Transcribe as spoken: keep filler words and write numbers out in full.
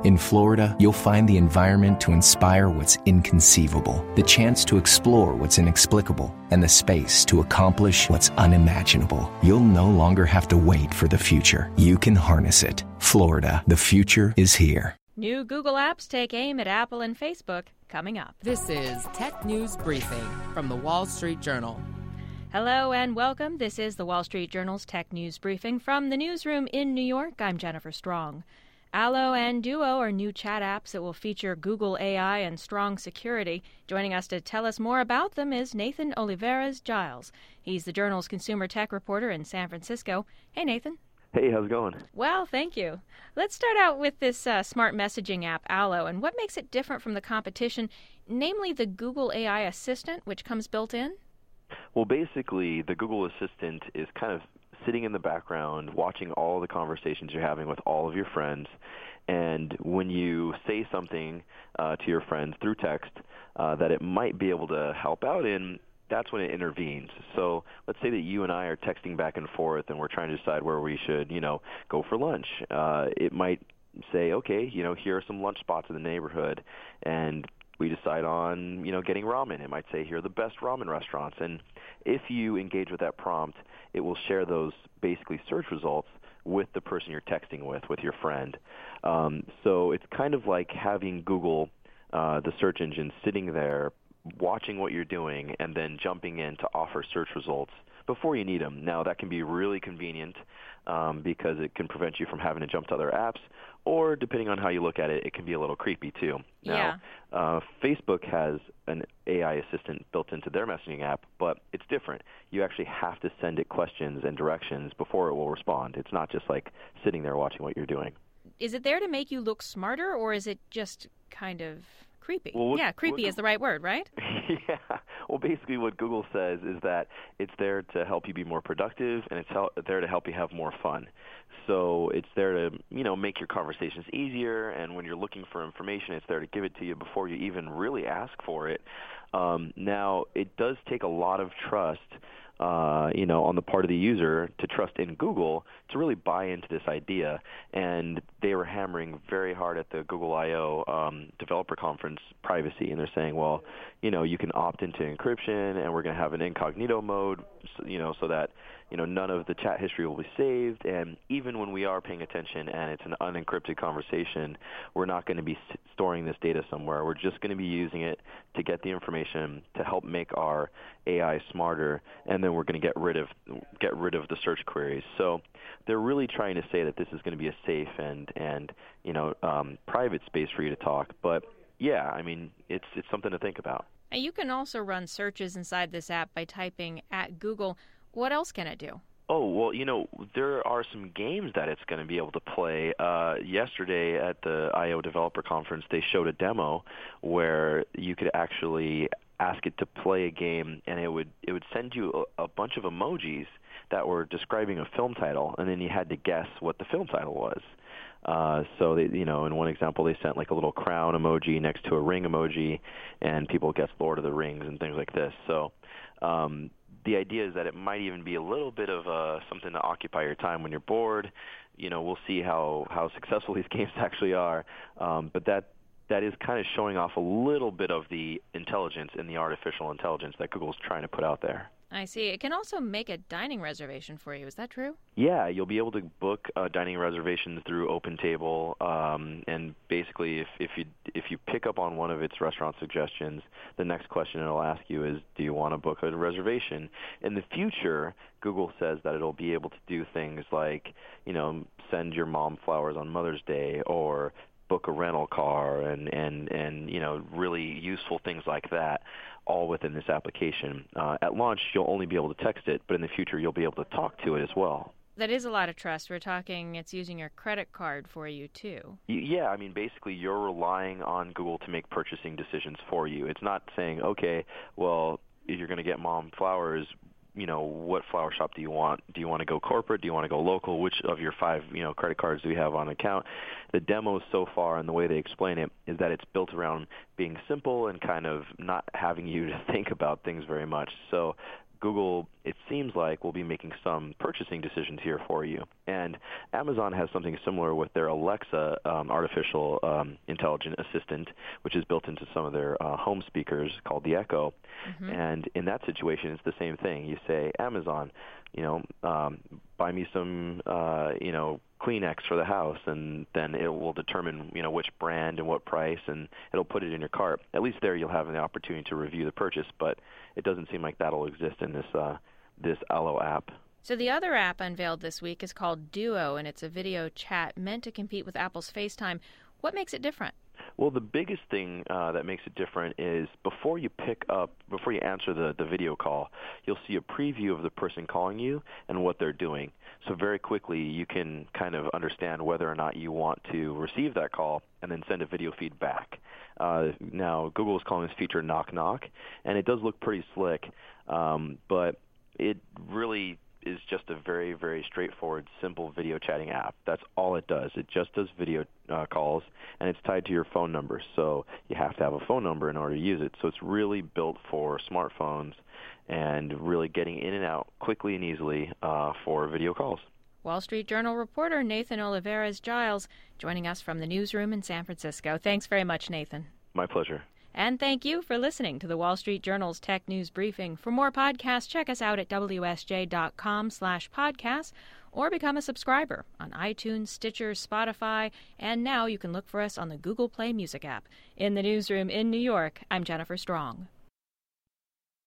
In Florida, you'll find the environment to inspire what's inconceivable, the chance to explore what's inexplicable, and the space to accomplish what's unimaginable. You'll no longer have to wait for the future. You can harness it. Florida, the future is here. New Google apps take aim at Apple and Facebook, coming up. This is Tech News Briefing from the Wall Street Journal. Hello and welcome. This is the Wall Street Journal's Tech News Briefing from the newsroom in New York. I'm Jennifer Strong. Allo and Duo are new chat apps that will feature Google A I and strong security. Joining us to tell us more about them is Nathan Olivares Giles. He's the Journal's consumer tech reporter in San Francisco. Hey, Nathan. Hey, how's it going? Well, thank you. Let's start out with this uh, smart messaging app, Allo, and what makes it different from the competition, namely the Google A I Assistant, which comes built in? Well, basically, the Google Assistant is kind of sitting in the background, watching all the conversations you're having with all of your friends. And when you say something uh, to your friends through text uh, that it might be able to help out in, that's when it intervenes. So let's say that you and I are texting back and forth and we're trying to decide where we should, you know, go for lunch. Uh, it might say, okay, you know, here are some lunch spots in the neighborhood, and we decide on, you know, getting ramen. It might say, here are the best ramen restaurants. And if you engage with that prompt, it will share those basically search results with the person you're texting with, with your friend. Um, so it's kind of like having Google, uh, the search engine, sitting there watching what you're doing and then jumping in to offer search results before you need them. Now, that can be really convenient um, because it can prevent you from having to jump to other apps, or depending on how you look at it, it can be a little creepy too. Now, yeah. uh, Facebook has an A I assistant built into their messaging app, but it's different. You actually have to send it questions and directions before it will respond. It's not just like sitting there watching what you're doing. Is it there to make you look smarter, or is it just kind of creepy? Well, what, yeah, creepy what, is the right word, right? Yeah. Well, basically what Google says is that it's there to help you be more productive, and it's hel- there to help you have more fun. So it's there to, you know, make your conversations easier, and when you're looking for information, it's there to give it to you before you even really ask for it. Um, now, it does take a lot of trust Uh, you know, on the part of the user to trust in Google to really buy into this idea. And they were hammering very hard at the Google I O um, developer conference privacy, and they're saying, well, you know, you can opt into encryption, and we're going to have an incognito mode, you know, so that, you know, none of the chat history will be saved. And even when we are paying attention and it's an unencrypted conversation, we're not going to be storing this data somewhere. We're just going to be using it to get the information to help make our A I smarter, and then we're going to get rid of get rid of the search queries. So they're really trying to say that this is going to be a safe and and you know um, private space for you to talk. But yeah, I mean, it's it's something to think about. And you can also run searches inside this app by typing at Google. What else can it do? Oh, well, you know, there are some games that it's going to be able to play. Uh, yesterday at the I O Developer Conference, they showed a demo where you could actually ask it to play a game, and it would it would send you a, a bunch of emojis that were describing a film title, and then you had to guess what the film title was. Uh, so, they, you know, in one example, they sent like a little crown emoji next to a ring emoji, and people guessed Lord of the Rings and things like this. So um, the idea is that it might even be a little bit of uh, something to occupy your time when you're bored. You know, we'll see how, how successful these games actually are, um, but that that is kind of showing off a little bit of the intelligence and the artificial intelligence that Google's trying to put out there. I see. It can also make a dining reservation for you. Is that true? Yeah, you'll be able to book uh, dining reservations through OpenTable, um, and basically, if if you if you pick up on one of its restaurant suggestions, the next question it'll ask you is, do you want to book a reservation? In the future, Google says that it'll be able to do things like, you know, send your mom flowers on Mother's Day, or book a rental car, and, and, and you know, really useful things like that, all within this application. Uh, at launch, you'll only be able to text it, but in the future, you'll be able to talk to it as well. That is a lot of trust. We're talking it's using your credit card for you, too. Yeah, I mean, basically, you're relying on Google to make purchasing decisions for you. It's not saying, okay, well, if you're going to get mom flowers, you know, what flower shop do you want? Do you want to go corporate? Do you want to go local? Which of your five, you know, credit cards do you have on account? The demos so far and the way they explain it is that it's built around being simple and kind of not having you to think about things very much. So Google, it seems like, will be making some purchasing decisions here for you. And Amazon has something similar with their Alexa um, artificial um, intelligent assistant, which is built into some of their uh, home speakers called the Echo. Mm-hmm. And in that situation, it's the same thing. You say, Amazon, you know, um, buy me some, uh, you know, Kleenex for the house, and then it will determine, you know, which brand and what price, and it'll put it in your cart. At least there you'll have the opportunity to review the purchase, but it doesn't seem like that'll exist in this uh, this Allo app. So the other app unveiled this week is called Duo, and it's a video chat meant to compete with Apple's FaceTime. What makes it different? Well, the biggest thing uh, that makes it different is before you pick up, before you answer the, the video call, you'll see a preview of the person calling you and what they're doing. So very quickly you can kind of understand whether or not you want to receive that call and then send a video feed back. Uh, now, Google is calling this feature Knock Knock, and it does look pretty slick, um, but it really is just a very, very straightforward, simple video chatting app. That's all it does. It just does video uh, calls, and it's tied to your phone number. So you have to have a phone number in order to use it. So it's really built for smartphones and really getting in and out quickly and easily uh, for video calls. Wall Street Journal reporter Nathan Olivares-Giles joining us from the newsroom in San Francisco. Thanks very much, Nathan. My pleasure. And thank you for listening to the Wall Street Journal's Tech News Briefing. For more podcasts, check us out at W S J dot com slash podcasts or become a subscriber on iTunes, Stitcher, Spotify, and now you can look for us on the Google Play Music app. In the newsroom in New York, I'm Jennifer Strong.